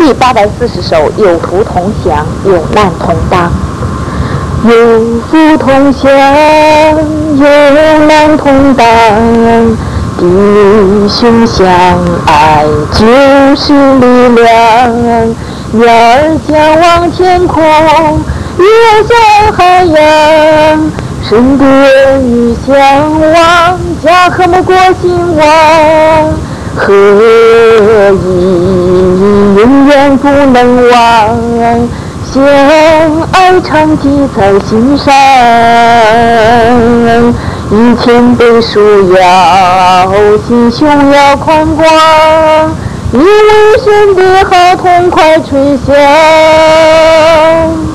第840首，有福同享，有难同当。有福同享，有难同当，弟兄相爱就是力量。鸟儿将往天空，月向海洋，神殿与向往，家和睦国兴旺。合一永远不能忘，相爱常记在心上。以前背书要心胸要宽广，因为神的好痛快吹响。